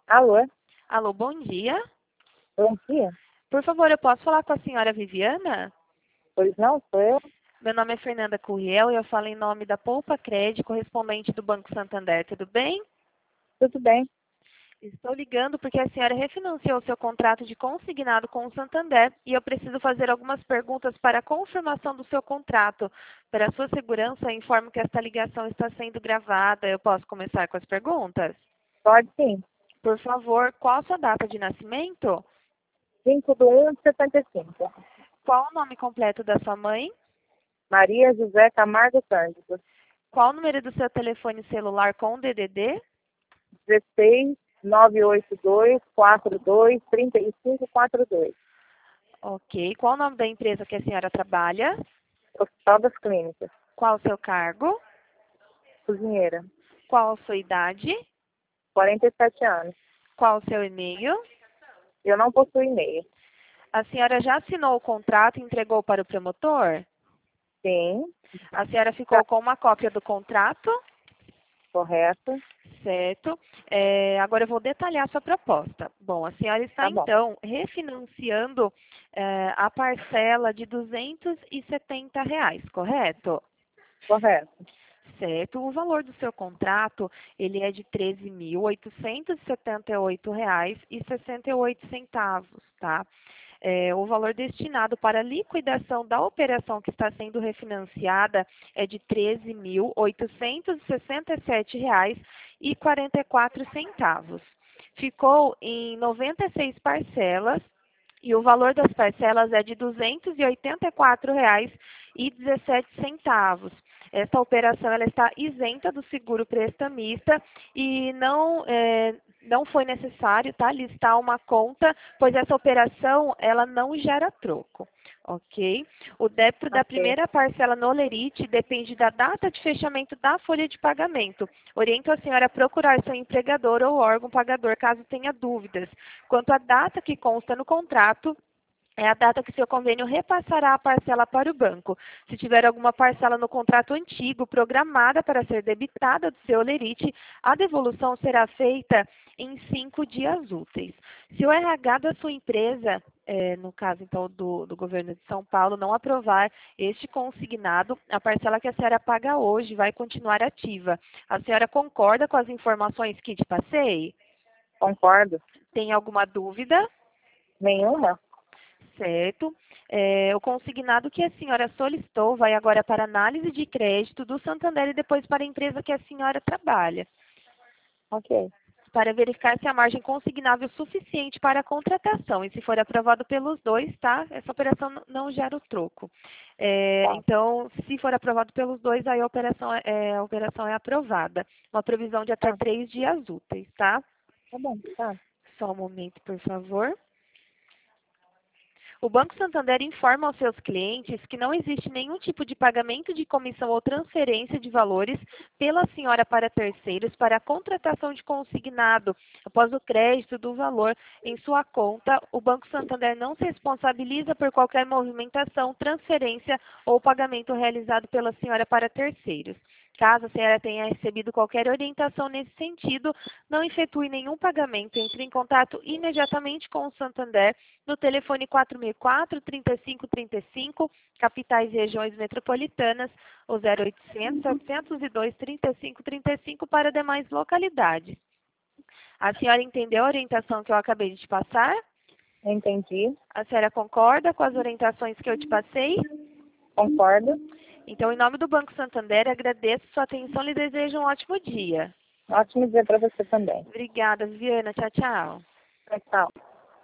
Alô? Alô, bom dia. Bom dia. Por favor, eu posso falar com a senhora Viviana? Pois não, sou eu? Meu nome é Fernanda Curriel e eu falo em nome da Poupa Cred, correspondente do Banco Santander. Tudo bem? Tudo bem. Estou ligando porque a senhora refinanciou seu contrato de consignado com o Santander e eu preciso fazer algumas perguntas para a confirmação do seu contrato. Para a sua segurança, eu informo que esta ligação está sendo gravada. Eu posso começar com as perguntas? Pode sim. Por favor, qual a sua data de nascimento? 5/1/75. Qual o nome completo da sua mãe? Maria José Camargo Cândido. Qual o número do seu telefone celular com DDD? 16 982 42 35 42. Ok. Qual o nome da empresa que a senhora trabalha? Hospital das Clínicas. Qual o seu cargo? Cozinheira. Qual a sua idade? 47 anos. Qual o seu e-mail? Eu não possuo e-mail. A senhora já assinou o contrato e entregou para o promotor? Sim. A senhora Tá ficou com uma cópia do contrato? correto. Certo. Agora eu vou detalhar a sua proposta. Bom, a senhora está Tá bom. então refinanciando a parcela de R$ 270, correto? Correto. Certo. O valor do seu contrato, ele é de R$ 13.878,68, tá? O valor destinado para a liquidação da operação que está sendo refinanciada é de R$ 13.867,44. Ficou em 96 parcelas e o valor das parcelas é de R$ 284,17. Esta operação ela está isenta do seguro prestamista e não foi necessário, tá, listar uma conta, pois essa operação ela não gera troco, ok? O débito da Ok. primeira parcela no Olerite depende da data de fechamento da folha de pagamento. Oriento a senhora a procurar seu empregador ou órgão pagador caso tenha dúvidas. Quanto à data que consta no contrato, é a data que seu convênio repassará a parcela para o banco. Se tiver alguma parcela no contrato antigo programada para ser debitada do seu Olerite, a devolução será feita em 5 dias úteis. Se o RH da sua empresa, no caso então do governo de São Paulo, não aprovar este consignado, a parcela que a senhora paga hoje vai continuar ativa. A senhora concorda com as informações que te passei? Concordo. Tem alguma dúvida? Nenhuma? Certo. O consignado que a senhora solicitou vai agora para análise de crédito do Santander e depois para a empresa que a senhora trabalha, Ok. para verificar se a margem consignável é suficiente para a contratação. E se for aprovado pelos dois, tá? Essa operação não gera o troco. Tá. Então, se for aprovado pelos dois, aí a operação é aprovada. Uma previsão de até Tá. 3 dias úteis, tá? Tá bom. Tá. Só um momento, por favor. O Banco Santander informa aos seus clientes que não existe nenhum tipo de pagamento de comissão ou transferência de valores pela senhora para terceiros para a contratação de consignado. Após o crédito do valor em sua conta, o Banco Santander não se responsabiliza por qualquer movimentação, transferência ou pagamento realizado pela senhora para terceiros. Caso a senhora tenha recebido qualquer orientação nesse sentido, não efetue nenhum pagamento. Entre em contato imediatamente com o Santander no telefone 4004-3535, capitais e regiões metropolitanas, ou 0800-702-3535 para demais localidades. A senhora entendeu a orientação que eu acabei de te passar? Entendi. A senhora concorda com as orientações que eu te passei? Concordo. Então, em nome do Banco Santander, agradeço sua atenção e lhe desejo um ótimo dia. Ótimo dia para você também. Obrigada, Viviana. Tchau, tchau. Tchau, tchau.